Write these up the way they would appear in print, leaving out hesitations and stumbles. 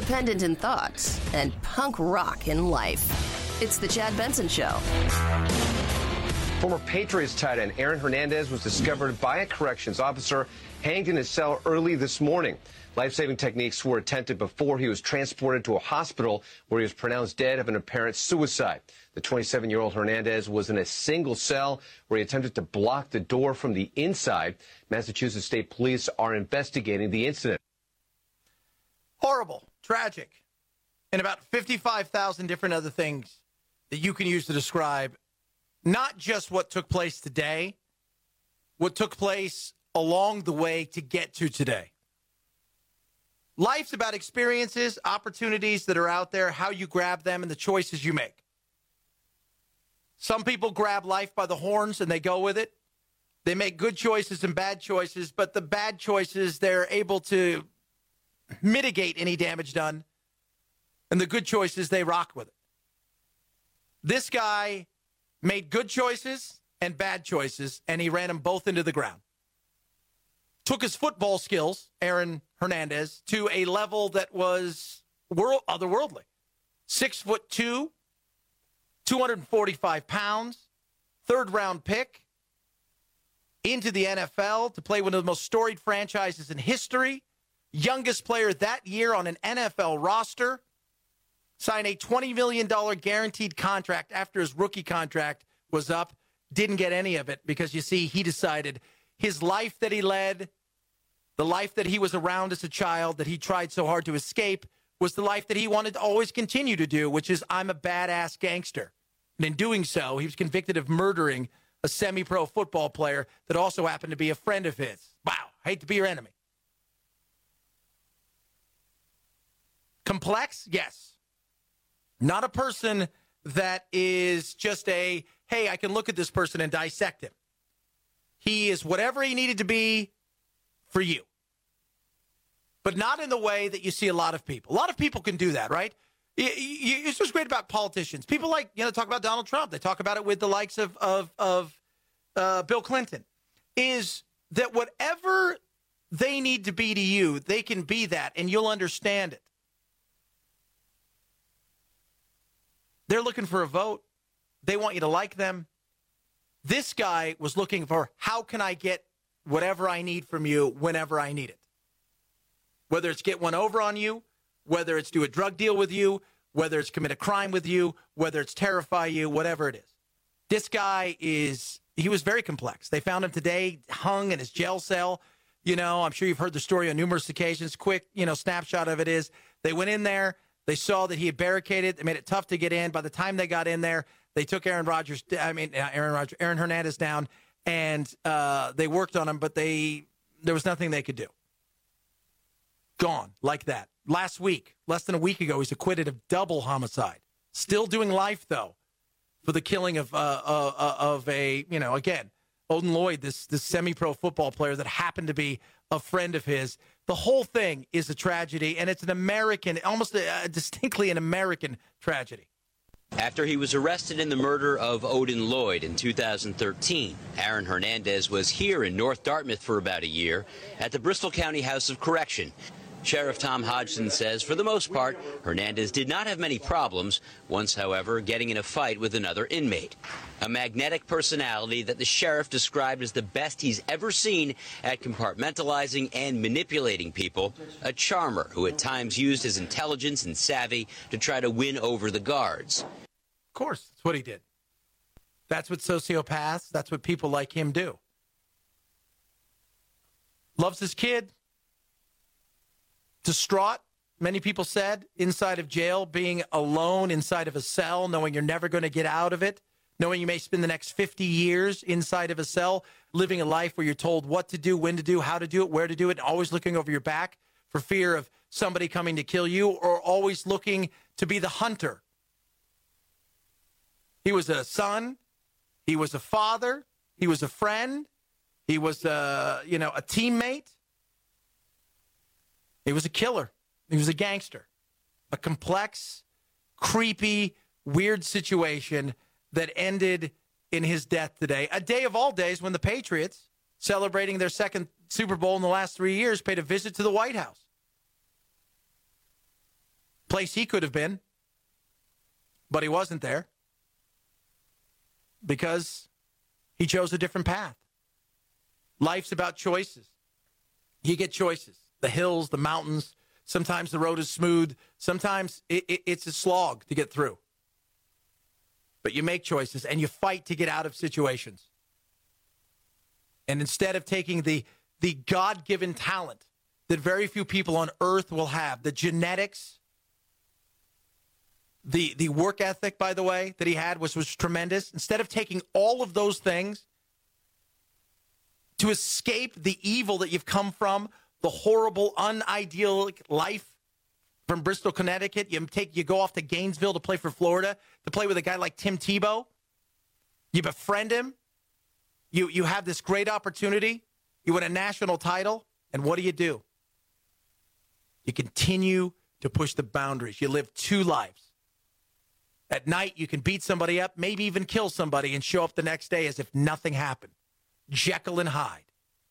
independent in thought, and punk rock in life. It's the Chad Benson Show. Former Patriots tight end Aaron Hernandez was discovered by a corrections officer hanged in his cell early this morning. Life-saving techniques were attempted before he was transported to a hospital where he was pronounced dead of an apparent suicide. The 27-year-old Hernandez was in a single cell where he attempted to block the door from the inside. Massachusetts State Police are investigating the incident. Horrible, tragic, and about 55,000 different other things that you can use to describe not just what took place today, what took place along the way to get to today. Life's about experiences, opportunities that are out there, how you grab them, and the choices you make. Some people grab life by the horns and they go with it. They make good choices and bad choices, but the bad choices, they're able to mitigate any damage done. And the good choices, they rock with it. This guy made good choices and bad choices, and he ran them both into the ground. Took his football skills, Aaron Hernandez, to a level that was otherworldly. 6'2", 245 pounds, third-round pick, into the NFL to play one of the most storied franchises in history, youngest player that year on an NFL roster, signed a $20 million guaranteed contract after his rookie contract was up, didn't get any of it because, you see, he decided his life that he led, the life that he was around as a child that he tried so hard to escape, was the life that he wanted to always continue to do, which is, I'm a badass gangster. And in doing so, he was convicted of murdering a semi-pro football player that also happened to be a friend of his. Wow, hate to be your enemy. Complex? Yes. Not a person that is just a, hey, I can look at this person and dissect him. He is whatever he needed to be for you. But not in the way that you see a lot of people. A lot of people can do that, right? It's what's great about politicians. People talk about Donald Trump. They talk about it with the likes of Bill Clinton. Is that whatever they need to be to you, they can be that, and you'll understand it. They're looking for a vote. They want you to like them. This guy was looking for, how can I get whatever I need from you whenever I need it? Whether it's get one over on you, whether it's do a drug deal with you, whether it's commit a crime with you, whether it's terrify you, whatever it is. This guy he was very complex. They found him today hung in his jail cell. I'm sure you've heard the story on numerous occasions. Quick, snapshot of it is they went in there. They saw that he had barricaded. They made it tough to get in. By the time they got in there, they took Aaron Hernandez down, and they worked on him, but there was nothing they could do. Gone like that. Last week, less than a week ago, he's acquitted of double homicide. Still doing life, though, for the killing of again, Odin Lloyd, this semi-pro football player that happened to be a friend of his. The whole thing is a tragedy, and it's an American, almost distinctly an American tragedy. After he was arrested in the murder of Odin Lloyd in 2013, Aaron Hernandez was here in North Dartmouth for about a year at the Bristol County House of Correction. Sheriff Tom Hodgson says, for the most part, Hernandez did not have many problems, once, however, getting in a fight with another inmate. A magnetic personality that the sheriff described as the best he's ever seen at compartmentalizing and manipulating people, a charmer who at times used his intelligence and savvy to try to win over the guards. Of course, that's what he did. That's what sociopaths, that's what people like him do. Loves his kid. Distraught, many people said, inside of jail, being alone inside of a cell, knowing you're never going to get out of it, knowing you may spend the next 50 years inside of a cell, living a life where you're told what to do, when to do, how to do it, where to do it, and always looking over your back for fear of somebody coming to kill you, or always looking to be the hunter. He was a son. He was a father. He was a friend. He was a teammate. He was a killer. He was a gangster. A complex, creepy, weird situation that ended in his death today. A day of all days when the Patriots, celebrating their second Super Bowl in the last 3 years, paid a visit to the White House. place he could have been, but he wasn't there because he chose a different path. Life's about choices. You get choices. The hills, the mountains. Sometimes the road is smooth. Sometimes it's a slog to get through. But you make choices and you fight to get out of situations. And instead of taking the God-given talent that very few people on earth will have, the genetics, the work ethic, by the way, that he had was tremendous. Instead of taking all of those things to escape the evil that you've come from, the horrible, unideal life from Bristol, Connecticut, you go off to Gainesville to play for Florida, to play with a guy like Tim Tebow. You befriend him. You have this great opportunity. You win a national title. And what do? You continue to push the boundaries. You live two lives. At night, you can beat somebody up, maybe even kill somebody, and show up the next day as if nothing happened. Jekyll and Hyde.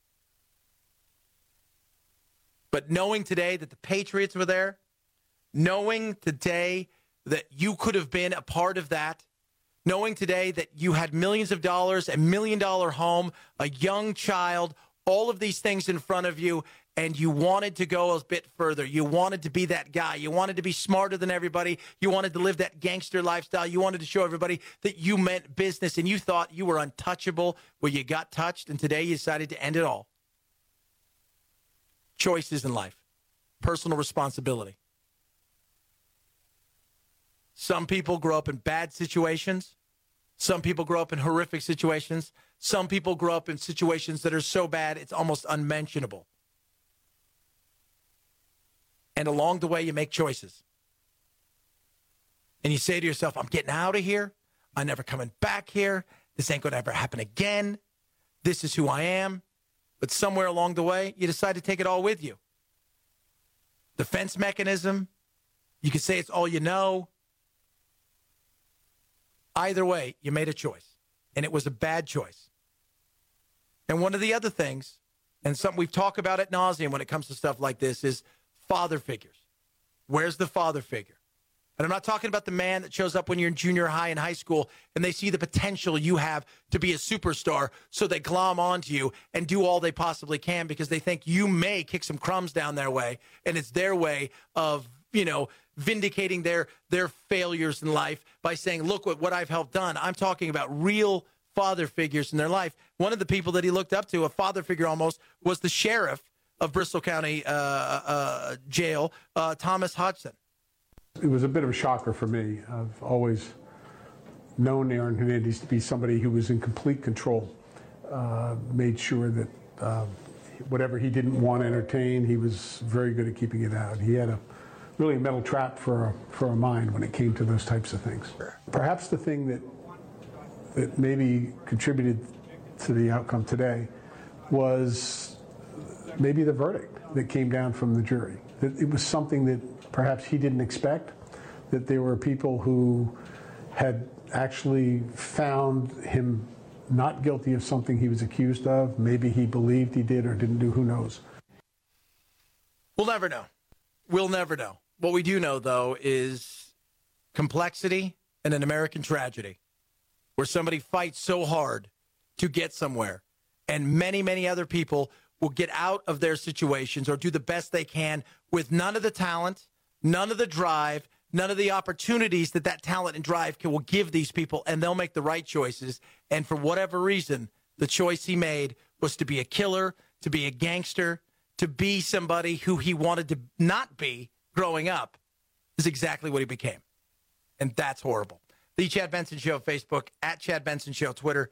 But knowing today that the Patriots were there, knowing today that you could have been a part of that, knowing today that you had millions of dollars, $1 million home, a young child, all of these things in front of you, and you wanted to go a bit further. You wanted to be that guy. You wanted to be smarter than everybody. You wanted to live that gangster lifestyle. You wanted to show everybody that you meant business, and you thought you were untouchable. Well, you got touched, and today you decided to end it all. Choices in life. Personal responsibility. Some people grow up in bad situations. Some people grow up in horrific situations. Some people grow up in situations that are so bad it's almost unmentionable. And along the way, you make choices. And you say to yourself, I'm getting out of here. I'm never coming back here. This ain't going to ever happen again. This is who I am. But somewhere along the way, you decide to take it all with you. Defense mechanism. You could say it's all you know. Either way, you made a choice. And it was a bad choice. And one of the other things, and something we've talked about ad nauseum when it comes to stuff like this, is father figures. Where's the father figure? And I'm not talking about the man that shows up when you're in junior high and high school and they see the potential you have to be a superstar, so they glom onto you and do all they possibly can because they think you may kick some crumbs down their way, and it's their way of, vindicating their failures in life by saying, look what I've helped done. I'm talking about real father figures in their life. One of the people that he looked up to, a father figure almost, was the sheriff of Bristol County Jail, Thomas Hodgson. It was a bit of a shocker for me. I've always known Aaron Hernandez to be somebody who was in complete control, made sure that whatever he didn't want to entertain, he was very good at keeping it out. He had a metal trap for a mind when it came to those types of things. Perhaps the thing that maybe contributed to the outcome today was maybe the verdict that came down from the jury. That it was something that perhaps he didn't expect, that there were people who had actually found him not guilty of something he was accused of. Maybe he believed he did or didn't do, who knows. We'll never know. We'll never know. What we do know, though, is complexity and an American tragedy where somebody fights so hard to get somewhere, and many, many other people will get out of their situations or do the best they can with none of the talent, none of the drive, none of the opportunities that talent and drive will give these people, and they'll make the right choices. And for whatever reason, the choice he made was to be a killer, to be a gangster, to be somebody who he wanted to not be growing up, is exactly what he became. And that's horrible. The Chad Benson Show, Facebook, at Chad Benson Show, Twitter,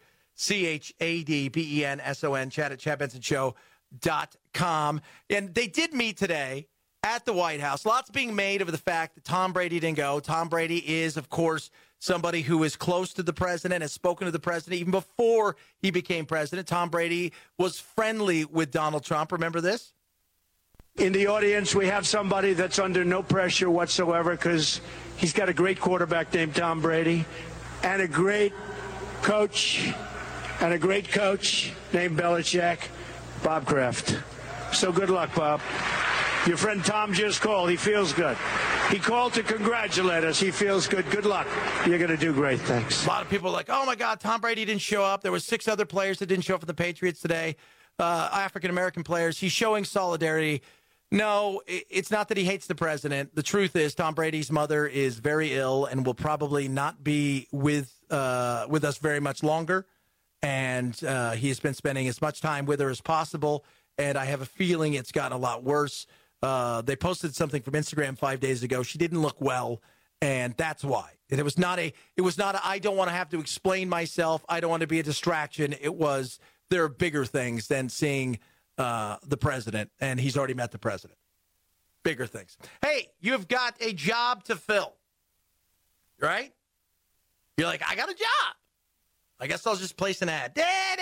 ChadBenson, Chad at ChadBensonShow.com. And they did meet today at the White House. Lots being made of the fact that Tom Brady didn't go. Tom Brady is, of course, somebody who is close to the president, has spoken to the president even before he became president. Tom Brady was friendly with Donald Trump. Remember this? In the audience, we have somebody that's under no pressure whatsoever because he's got a great quarterback named Tom Brady and a great coach named Belichick, Bob Kraft. So good luck, Bob. Your friend Tom just called. He feels good. He called to congratulate us. He feels good. Good luck. You're going to do great. Thanks. A lot of people are like, oh, my God, Tom Brady didn't show up. There were 6 other players that didn't show up for the Patriots today, African-American players. He's showing solidarity. No, it's not that he hates the president. The truth is Tom Brady's mother is very ill and will probably not be with us very much longer. And he has been spending as much time with her as possible. And I have a feeling it's gotten a lot worse. They posted something from Instagram 5 days ago. She didn't look well, and that's why. And it was not a I don't want to have to explain myself. I don't want to be a distraction. It was, there are bigger things than seeing the president, and he's already met the president. Bigger things. Hey, you've got a job to fill, right? You're like, I got a job. I guess I'll just place an ad.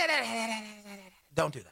Don't do that.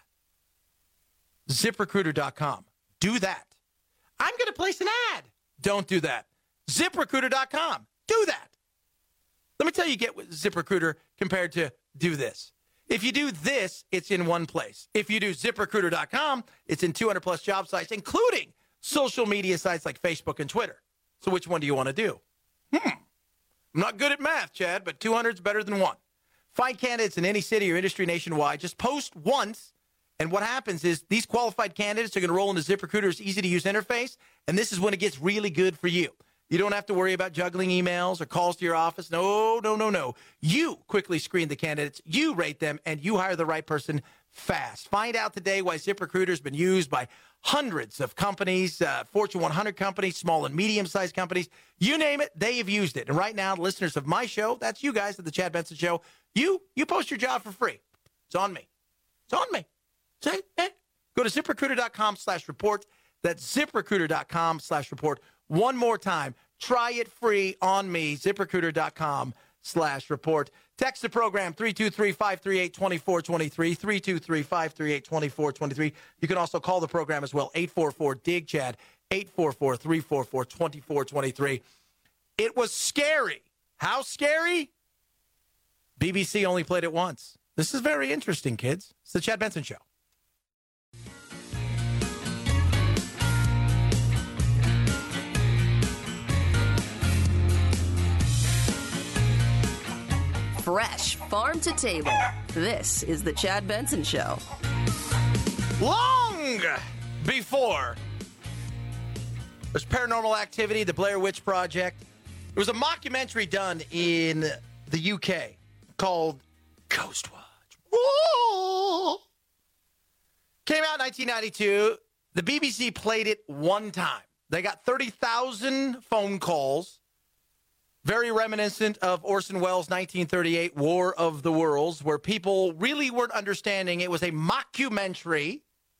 ZipRecruiter.com. Do that. I'm going to place an ad. Don't do that. ZipRecruiter.com. Do that. Let me tell you, get with ZipRecruiter compared to do this. If you do this, it's in one place. If you do ZipRecruiter.com, it's in 200-plus job sites, including social media sites like Facebook and Twitter. So which one do you want to do? I'm not good at math, Chad, but 200 is better than 1. Find candidates in any city or industry nationwide. Just post once, and what happens is these qualified candidates are going to roll into ZipRecruiter's easy-to-use interface, and this is when it gets really good for you. You don't have to worry about juggling emails or calls to your office. No. You quickly screen the candidates, you rate them, and you hire the right person fast. Find out today why ZipRecruiter's been used by hundreds of companies, Fortune 100 companies, small and medium-sized companies. You name it, they have used it. And right now, the listeners of my show, that's you guys at the Chad Benson Show, you post your job for free. It's on me. It's on me. Say, Go to ZipRecruiter.com/report. That's ZipRecruiter.com/report. One more time. Try it free on me. ZipRecruiter.com/report. Text the program 323-538-2423. 323-538-2423. You can also call the program as well. 844-DIG-CHAD. 844-344-2423. It was scary. How scary? BBC only played it once. This is very interesting, kids. It's the Chad Benson Show. Fresh farm to table. This is the Chad Benson Show. Long before there's Paranormal Activity, the Blair Witch Project, there was a mockumentary done in the UK called Ghostwatch. Whoa! Came out in 1992. The BBC played it one time. They got 30,000 phone calls. Very reminiscent of Orson Welles' 1938 War of the Worlds, where people really weren't understanding it was a mockumentary,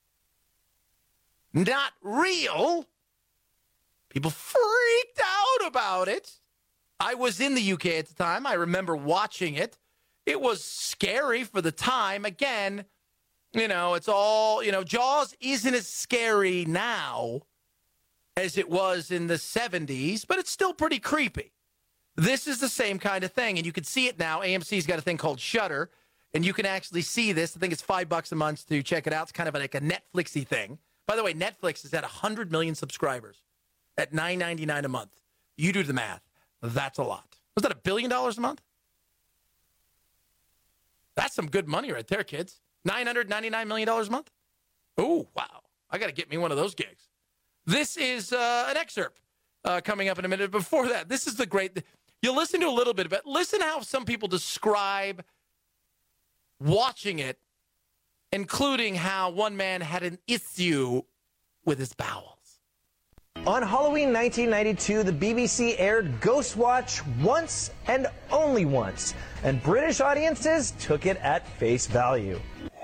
not real. People freaked out about it. I was in the UK at the time. I remember watching it. It was scary for the time. Again, it's all, Jaws isn't as scary now as it was in the 70s, but it's still pretty creepy. This is the same kind of thing, and you can see it now. AMC's got a thing called Shudder, and you can actually see this. I think it's $5 a month to check it out. It's kind of like a Netflixy thing. By the way, Netflix is at 100 million subscribers at $9.99 a month. You do the math. That's a lot. Was that $1 billion a month? That's some good money right there, kids. $999 million a month? Oh, wow. I got to get me one of those gigs. This is an excerpt coming up in a minute. Before that, this is the great... You'll listen to a little bit of it. Listen how some people describe watching it, including how one man had an issue with his bowels. On Halloween 1992, the BBC aired Ghostwatch once and only once, and British audiences took it at face value.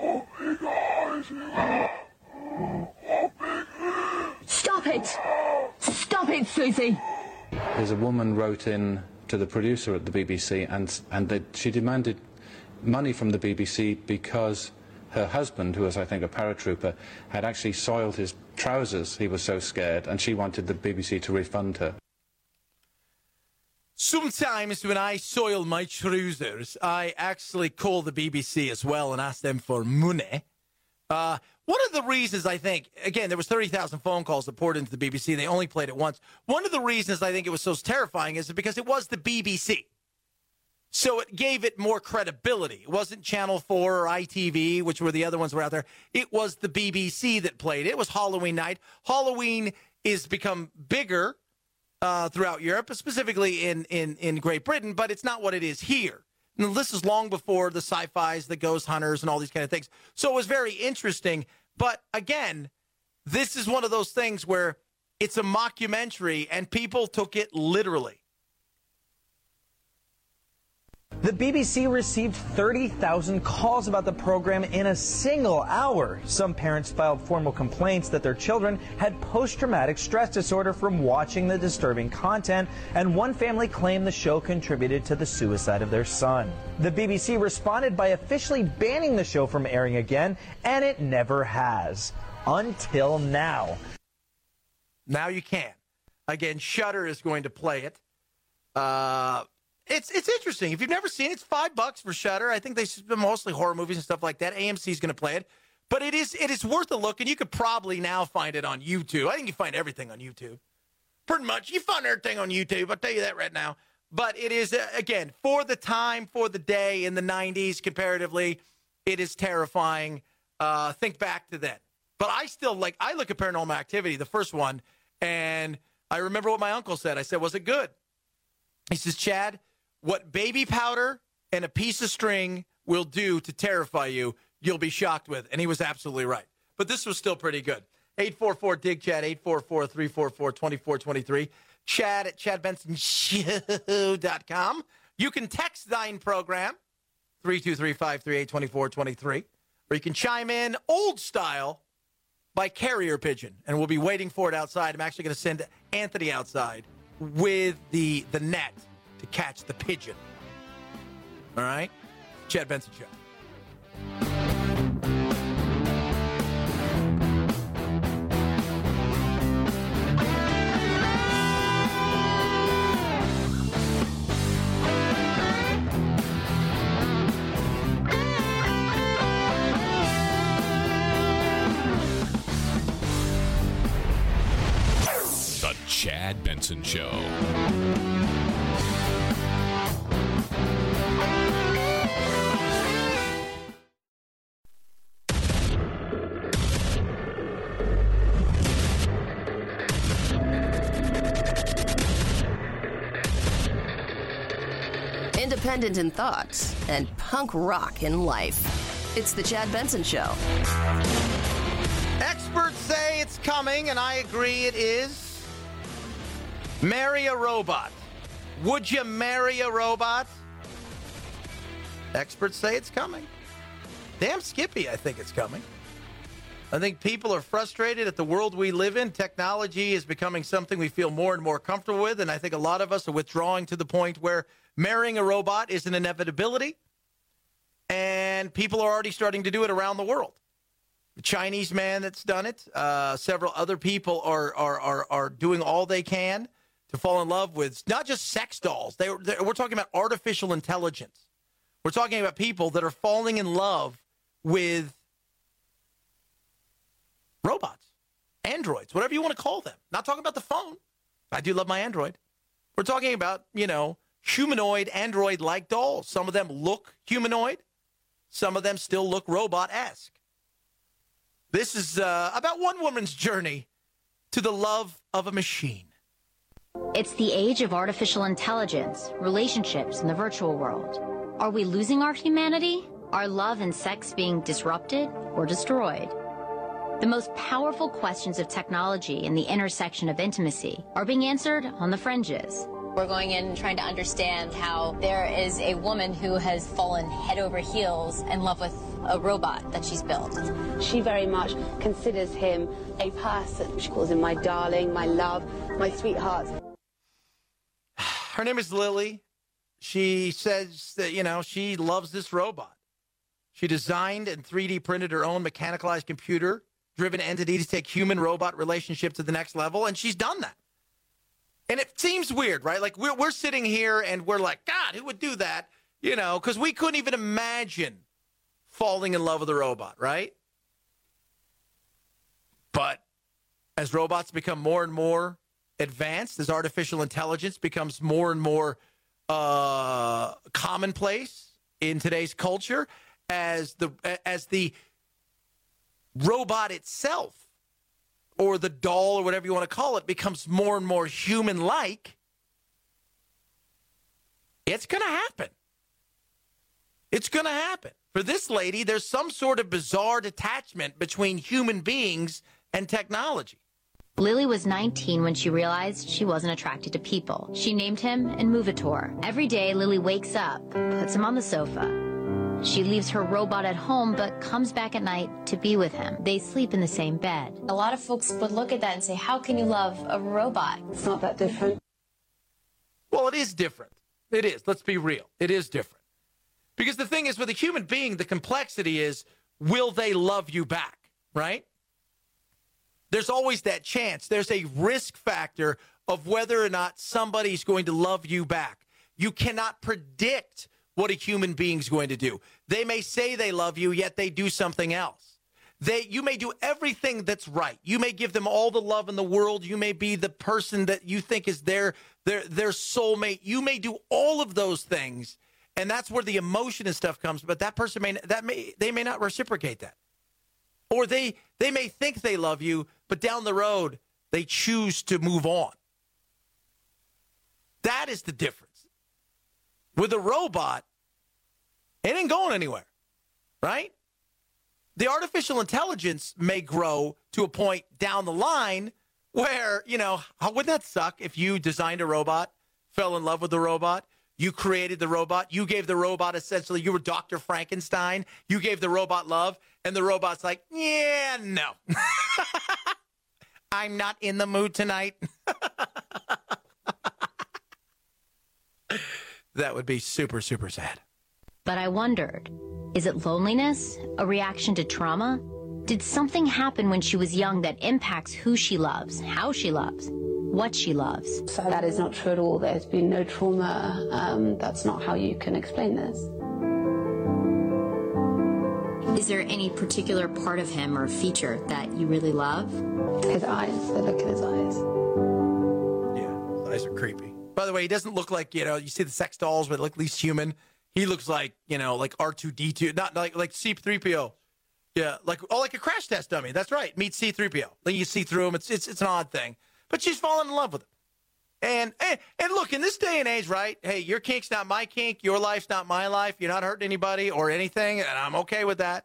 Stop it! Stop it, Susie! There's a woman wrote in to the producer at the BBC and she demanded money from the BBC because her husband, who was, I think, a paratrooper, had actually soiled his trousers. He was so scared, and she wanted the BBC to refund her. Sometimes when I soil my trousers, I actually call the BBC as well and ask them for money. One of the reasons I think, again, there was 30,000 phone calls that poured into the BBC. They only played it once. One of the reasons I think it was so terrifying is because it was the BBC. So it gave it more credibility. It wasn't Channel 4 or ITV, which were the other ones that were out there. It was the BBC that played it. It was Halloween night. Halloween is become bigger throughout Europe, specifically in Great Britain, but it's not what it is here. And this is long before the sci-fis, the ghost hunters, and all these kind of things. So it was very interesting. But again, this is one of those things where it's a mockumentary and people took it literally. The BBC received 30,000 calls about the program in a single hour. Some parents filed formal complaints that their children had post-traumatic stress disorder from watching the disturbing content, and one family claimed the show contributed to the suicide of their son. The BBC responded by officially banning the show from airing again, and it never has. Until now. Now you can. Again, Shudder is going to play it. It's interesting. If you've never seen it, it's $5 for Shudder. I think they mostly horror movies and stuff like that. AMC is going to play it. But it is worth a look, and you could probably now find it on YouTube. I think you find everything on YouTube. Pretty much. You find everything on YouTube. I'll tell you that right now. But it is, again, for the time, for the day in the 90s, comparatively, it is terrifying. Think back to then. But I look at Paranormal Activity, the first one, and I remember what my uncle said. I said, was it good? He says, Chad, what baby powder and a piece of string will do to terrify you, you'll be shocked with. And he was absolutely right. But this was still pretty good. 844-DIG-CHAT, 844-344-2423. Chad at ChadBensonShow.com. You can text Thine program, 323-538-2423. Or you can chime in old style by carrier pigeon. And we'll be waiting for it outside. I'm actually going to send Anthony outside with the net to catch the pigeon. All right? Chad Benson Show. The Chad Benson Show. Independent in thoughts and punk rock in life. It's the Chad Benson Show. Experts say it's coming, and I agree it is. Marry a robot. Would you marry a robot? Experts say it's coming. Damn Skippy, I think it's coming. I think people are frustrated at the world we live in. Technology is becoming something we feel more and more comfortable with, and I think a lot of us are withdrawing to the point where marrying a robot is an inevitability, and people are already starting to do it around the world. The Chinese man that's done it, several other people are doing all they can to fall in love with not just sex dolls. We're talking about artificial intelligence. We're talking about people that are falling in love with robots, androids, whatever you want to call them. Not talking about the phone. I do love my Android. We're talking about, humanoid, android-like dolls. Some of them look humanoid. Some of them still look robot-esque. This is about one woman's journey to the love of a machine. It's the age of artificial intelligence, relationships in the virtual world. Are we losing our humanity? Are love and sex being disrupted or destroyed? The most powerful questions of technology and the intersection of intimacy are being answered on the fringes. We're going in and trying to understand how there is a woman who has fallen head over heels in love with a robot that she's built. She very much considers him a person. She calls him my darling, my love, my sweetheart. Her name is Lily. She says that, she loves this robot. She designed and 3D printed her own mechanicalized computer-driven entity to take human-robot relationship to the next level, and she's done that. And it seems weird, right? Like, we're sitting here and we're like, God, who would do that? Because we couldn't even imagine falling in love with a robot, right? But as robots become more and more advanced, as artificial intelligence becomes more and more commonplace in today's culture, as the robot itself or the doll or whatever you want to call it becomes more and more human-like, it's going to happen. It's going to happen. For this lady, there's some sort of bizarre detachment between human beings and technology. Lily was 19 when she realized she wasn't attracted to people. She named him Enmovator. Every day, Lily wakes up, puts him on the sofa. She leaves her robot at home, but comes back at night to be with him. They sleep in the same bed. A lot of folks would look at that and say, how can you love a robot? It's not that different. Well, it is different. It is. Let's be real. It is different. Because the thing is, with a human being, the complexity is, will they love you back, right? There's always that chance. There's a risk factor of whether or not somebody's going to love you back. You cannot predict what a human being's going to do. They may say they love you, yet they do something else. You may do everything that's right. You may give them all the love in the world. You may be the person that you think is their soulmate. You may do all of those things, and that's where the emotion and stuff comes. But that person they may not reciprocate that, or they may think they love you, but down the road they choose to move on. That is the difference. With a robot, it ain't going anywhere, right? The artificial intelligence may grow to a point down the line where, wouldn't that suck if you designed a robot, fell in love with the robot, you created the robot, you gave the robot essentially, you were Dr. Frankenstein, you gave the robot love, and the robot's like, yeah, no. I'm not in the mood tonight. That would be super, super sad. But I wondered, is it loneliness? A reaction to trauma? Did something happen when she was young that impacts who she loves, how she loves, what she loves? So that is not true at all. There's been no trauma. That's not how you can explain this. Is there any particular part of him or feature that you really love? His eyes. The look in his eyes. Yeah, his eyes are creepy. By the way, he doesn't look like, you see the sex dolls, but at least human. He looks like, like R2-D2, not like C-3PO. Yeah, like a crash test dummy. That's right. Meet C-3PO. Then you see through him. It's an odd thing. But she's fallen in love with him. And look, in this day and age, right? Hey, your kink's not my kink. Your life's not my life. You're not hurting anybody or anything, and I'm okay with that.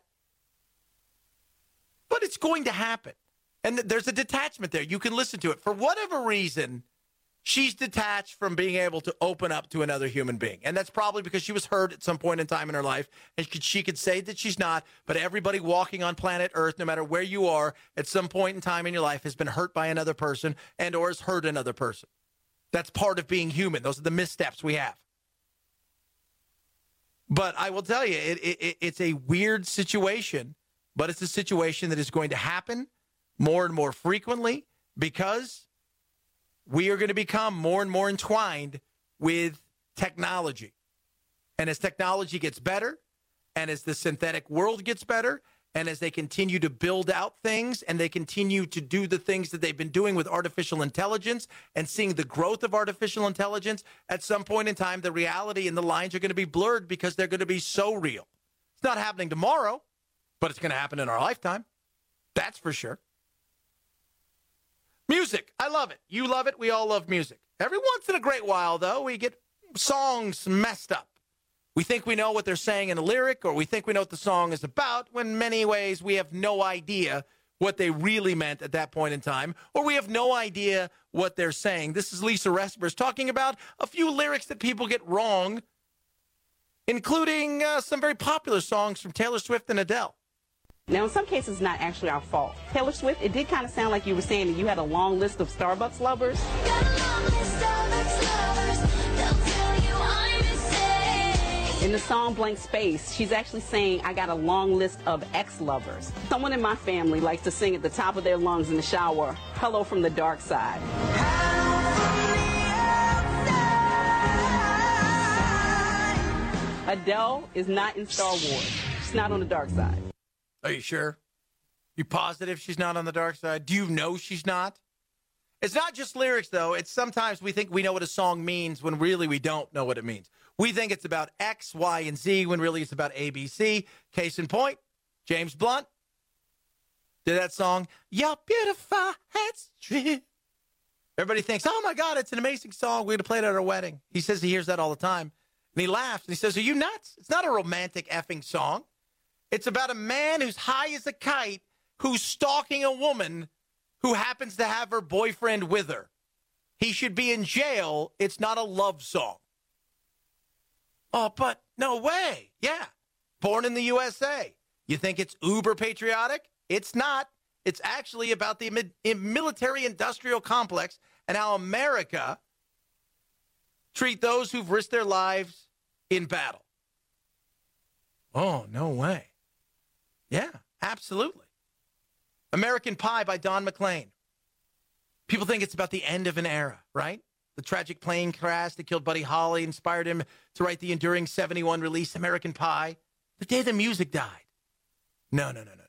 But it's going to happen. And there's a detachment there. You can listen to it. For whatever reason, she's detached from being able to open up to another human being. And that's probably because she was hurt at some point in time in her life. And she could say that she's not, but everybody walking on planet Earth, no matter where you are, at some point in time in your life has been hurt by another person and or has hurt another person. That's part of being human. Those are the missteps we have. But I will tell you, it's a weird situation, but it's a situation that is going to happen more and more frequently because we are going to become more and more entwined with technology. And as technology gets better, and as the synthetic world gets better, and as they continue to build out things, and they continue to do the things that they've been doing with artificial intelligence, and seeing the growth of artificial intelligence, at some point in time, the reality and the lines are going to be blurred because they're going to be so real. It's not happening tomorrow, but it's going to happen in our lifetime. That's for sure. Music. I love it. You love it. We all love music. Every once in a great while, though, we get songs messed up. We think we know what they're saying in a lyric, or we think we know what the song is about, when in many ways we have no idea what they really meant at that point in time, or we have no idea what they're saying. This is Lisa Respers talking about a few lyrics that people get wrong, including some very popular songs from Taylor Swift and Adele. Now, in some cases, it's not actually our fault. Taylor Swift, it did kind of sound like you were saying that you had a long list of Starbucks lovers. In the song Blank Space, she's actually saying, I got a long list of ex-lovers. Someone in my family likes to sing at the top of their lungs in the shower, Hello from the Dark Side. Adele is not in Star Wars. She's not on the dark side. Are you sure? You positive she's not on the dark side? Do you know she's not? It's not just lyrics, though. It's sometimes we think we know what a song means when really we don't know what it means. We think it's about X, Y, and Z when really it's about A, B, C. Case in point, James Blunt did that song, You're Beautiful, It's True. Everybody thinks, oh, my God, it's an amazing song. We're going to play it at our wedding. He says he hears that all the time. And he laughs, and he says, are you nuts? It's not a romantic effing song. It's about a man who's high as a kite who's stalking a woman who happens to have her boyfriend with her. He should be in jail. It's not a love song. Oh, but no way. Yeah. Born in the USA. You think it's uber patriotic? It's not. It's actually about the military-industrial complex and how America treat those who've risked their lives in battle. Oh, no way. Yeah, absolutely. American Pie by Don McLean. People think it's about the end of an era, right? The tragic plane crash that killed Buddy Holly inspired him to write the enduring 71 release American Pie. The day the music died. No.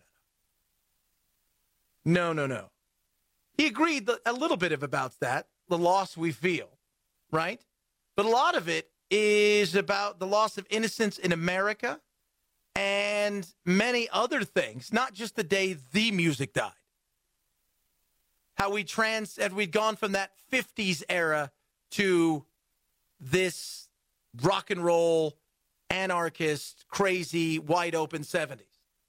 He agreed a little bit about that, the loss we feel, right? But a lot of it is about the loss of innocence in America and many other things, not just the day the music died. How we'd gone from that 50s era to this rock and roll, anarchist, crazy, wide open 70s.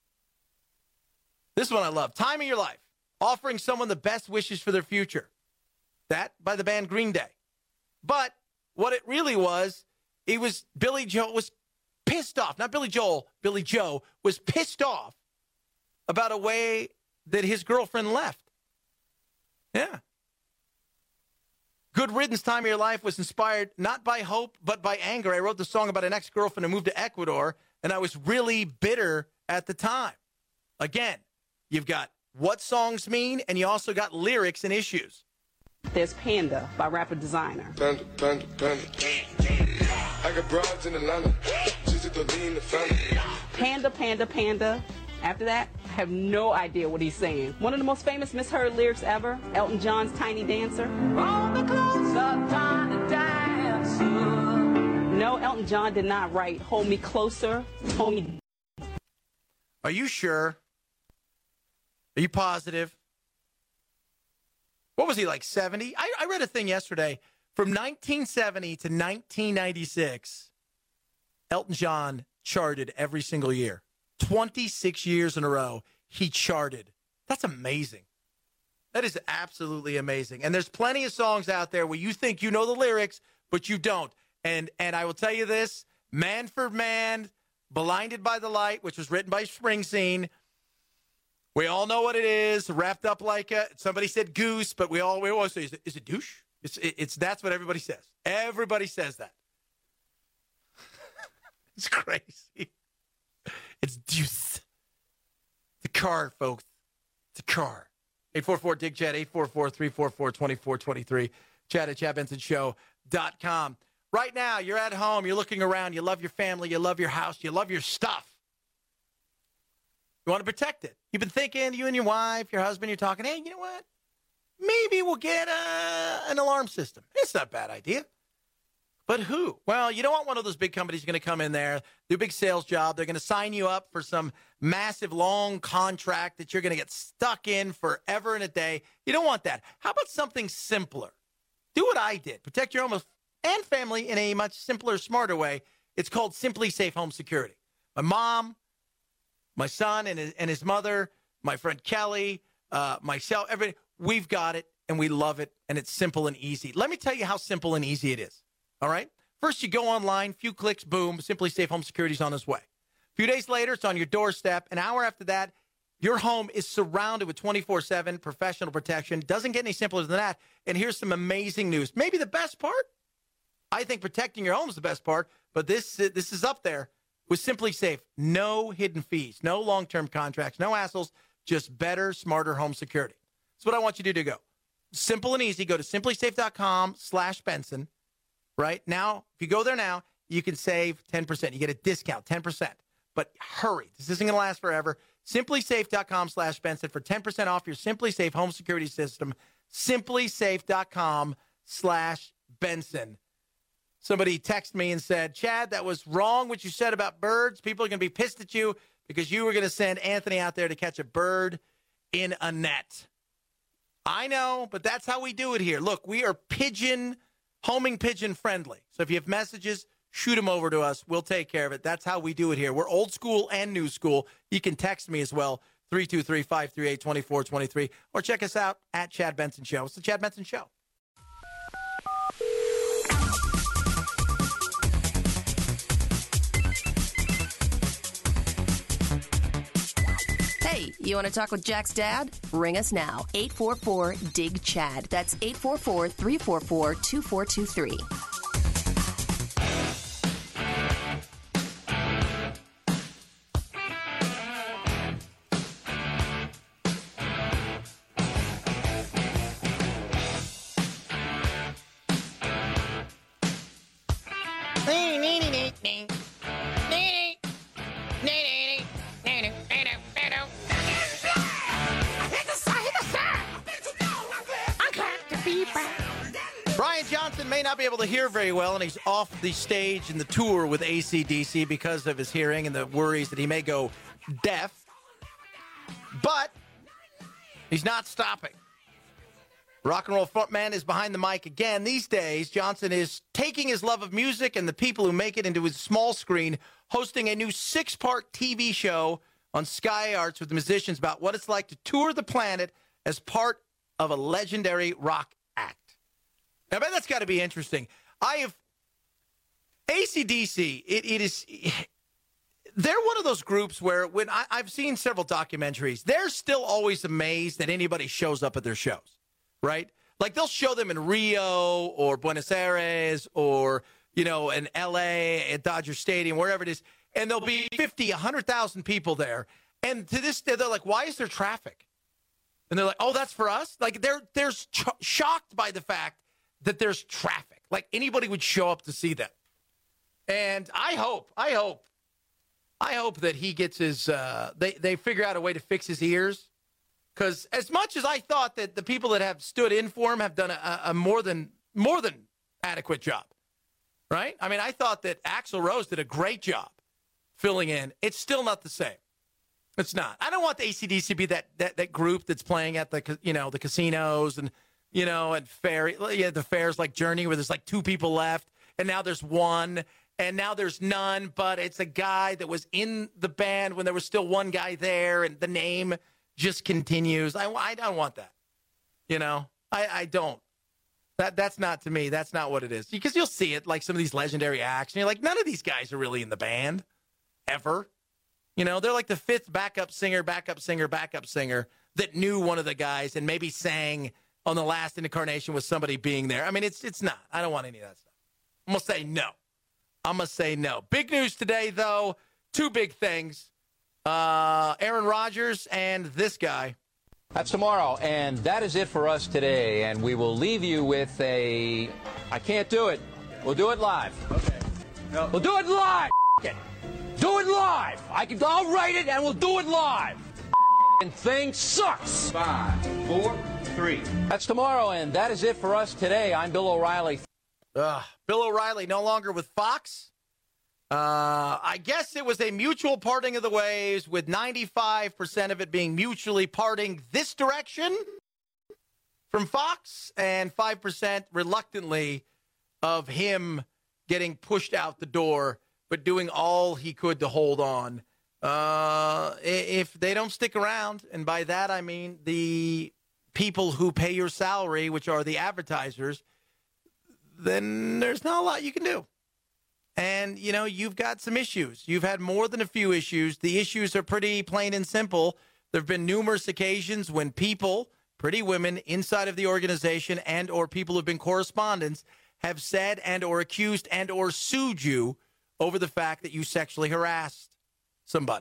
This one I love. Time of Your Life. Offering someone the best wishes for their future. That by the band Green Day. But what it really was, Billy Joel was pissed off. Not Billy Joel. Billy Joe was pissed off about a way that his girlfriend left. Yeah. Good Riddance, Time of Your Life was inspired not by hope, but by anger. I wrote the song about an ex-girlfriend who moved to Ecuador, and I was really bitter at the time. Again, you've got what songs mean, and you also got lyrics and issues. There's Panda by Rapper Designer. Panda. I got broads in Atlanta. She's at the lean, the family. Panda. After that, I have no idea what he's saying. One of the most famous misheard lyrics ever, Elton John's Tiny Dancer. Roll me closer, Tiny Dancer. No, Elton John did not write Hold Me Closer, Hold Me. Are you sure? Are you positive? What was he, like 70? I read a thing yesterday. From 1970 to 1996, Elton John charted every single year. 26 years in a row, he charted. That's amazing. That is absolutely amazing. And there's plenty of songs out there where you think you know the lyrics, but you don't. And I will tell you this, Man for Man, Blinded by the Light, which was written by Springsteen. We all know what it is, wrapped up like somebody said goose, but we always say, is it douche? That's what everybody says. Everybody says that. It's crazy. It's deuce. The car, folks. It's a car. 844-DIG-CHAT, 844-344-2423. Chat at ChadBensonShow.com. Right now, you're at home. You're looking around. You love your family. You love your house. You love your stuff. You want to protect it. You've been thinking, you and your wife, your husband, you're talking, hey, you know what? Maybe we'll get an alarm system. It's not a bad idea. But who? Well, you don't want one of those big companies going to come in there, do a big sales job. They're going to sign you up for some massive long contract that you're going to get stuck in forever and a day. You don't want that. How about something simpler? Do what I did. Protect your home and family in a much simpler, smarter way. It's called Simply Safe Home Security. My mom, my son and his mother, my friend Kelly, myself, everybody, we've got it and we love it and it's simple and easy. Let me tell you how simple and easy it is. All right? First, you go online, few clicks, boom, Simply Safe Home Security is on its way. A few days later, it's on your doorstep. An hour after that, your home is surrounded with 24/7 professional protection. Doesn't get any simpler than that. And here's some amazing news. Maybe the best part? I think protecting your home is the best part, but this is up there with Simply Safe. No hidden fees, no long-term contracts, no hassles, just better, smarter home security. That's what I want you to do. Go simple and easy. Go to simplysafe.com/Benson. Right now, if you go there now, you can save 10%. You get a discount, 10%. But hurry. This isn't going to last forever. SimpliSafe.com/Benson for 10% off your SimpliSafe home security system. SimpliSafe.com/Benson. Somebody texted me and said, Chad, that was wrong what you said about birds. People are going to be pissed at you because you were going to send Anthony out there to catch a bird in a net. I know, but that's how we do it here. Look, we are homing pigeon friendly. So if you have messages, shoot them over to us. We'll take care of it. That's how we do it here. We're old school and new school. You can text me as well, 323-538-2423, or check us out at Chad Benson Show. It's the Chad Benson Show. Hey, you want to talk with Jack's dad? Ring us now, 844-DIG-CHAD. That's 844-344-2423. Brian Johnson may not be able to hear very well, and he's off the stage in the tour with AC/DC because of his hearing and the worries that he may go deaf. But he's not stopping. Rock and roll frontman is behind the mic again. These days, Johnson is taking his love of music and the people who make it into his small screen, hosting a new 6-part TV show on Sky Arts with the musicians about what it's like to tour the planet as part of a legendary rock act. Now, I bet that's got to be interesting. AC/DC, they're one of those groups where when I've seen several documentaries, they're still always amazed that anybody shows up at their shows, right? Like they'll show them in Rio or Buenos Aires or, in LA at Dodger Stadium, wherever it is, and there'll be 50, 100,000 people there. And to this day, they're like, why is there traffic? And they're like, oh, that's for us? Like they're shocked by the fact that there's traffic. Like anybody would show up to see them. And I hope that he gets his, they figure out a way to fix his ears. Because as much as I thought that the people that have stood in for him have done a more than adequate job, right? I mean, I thought that Axl Rose did a great job filling in. It's still not the same. It's not. I don't want the AC/DC to be that group that's playing at the casinos and, and the fairs like Journey where there's like 2 people left and now there's 1 and now there's none, but it's a guy that was in the band when there was still 1 guy there and the name just continues. I don't want that. I don't. That's not to me. That's not what it is. Because you'll see it like some of these legendary acts and you're like, none of these guys are really in the band ever. They're like the 5th backup singer that knew one of the guys and maybe sang on the last incarnation with somebody being there. I mean, it's not. I don't want any of that stuff. I'm going to say no. Big news today, though. 2 big things. Aaron Rodgers and this guy. That's tomorrow, and that is it for us today. And we will leave you with I can't do it. We'll do it live. Okay. No. We'll do it live. Do it live. I'll write it, and we'll do it live. And thing sucks. 5, 4, 3. That's tomorrow, and that is it for us today. I'm Bill O'Reilly. Bill O'Reilly no longer with Fox. I guess it was a mutual parting of the ways, with 95% of it being mutually parting this direction from Fox, and 5% reluctantly of him getting pushed out the door, but doing all he could to hold on. If they don't stick around, and by that I mean the people who pay your salary, which are the advertisers, then there's not a lot you can do. And, you've got some issues. You've had more than a few issues. The issues are pretty plain and simple. There have been numerous occasions when people, pretty women inside of the organization and or people who have been correspondents, have said and or accused and or sued you over the fact that you sexually harassed somebody.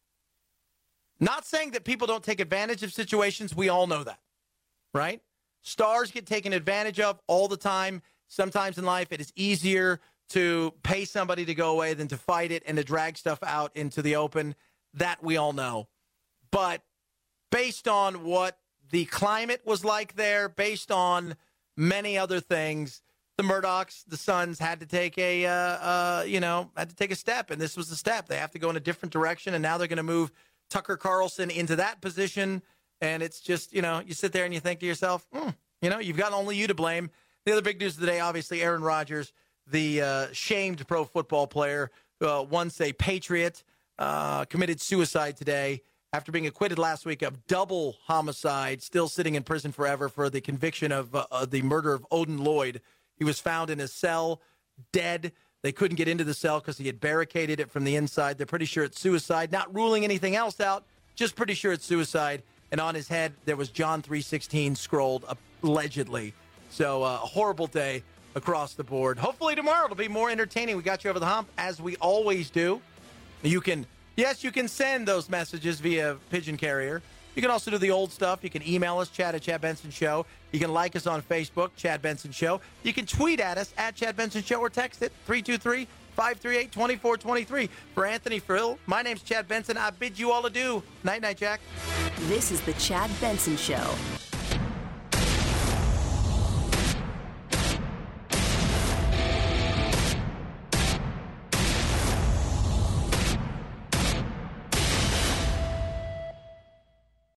Not saying that people don't take advantage of situations. We all know that, right? Stars get taken advantage of all the time. Sometimes in life it is easier to pay somebody to go away than to fight it and to drag stuff out into the open. That we all know. But based on what the climate was like there, based on many other things, the Murdochs, the Suns had to take a step, and this was the step. They have to go in a different direction, and now they're going to move Tucker Carlson into that position. And it's just, you sit there and you think to yourself, you've got only you to blame. The other big news today, obviously, Aaron Rodgers, the shamed pro football player, once a Patriot, committed suicide today after being acquitted last week of double homicide, still sitting in prison forever for the conviction of the murder of Odin Lloyd. He was found in his cell, dead. They couldn't get into the cell because he had barricaded it from the inside. They're pretty sure it's suicide, not ruling anything else out, just pretty sure it's suicide. And on his head, there was John 3:16 scrolled, allegedly. So a horrible day across the board. Hopefully tomorrow it'll be more entertaining. We got you over the hump, as we always do. You can send those messages via pigeon carrier. You can also do the old stuff. You can email us, Chad@ChadBensonShow. You can like us on Facebook, Chad Benson Show. You can tweet at us, @Chad Benson Show, or text it, 323-538-2423. For Anthony Frill, my name's Chad Benson. I bid you all adieu. Night-night, Jack. This is the Chad Benson Show.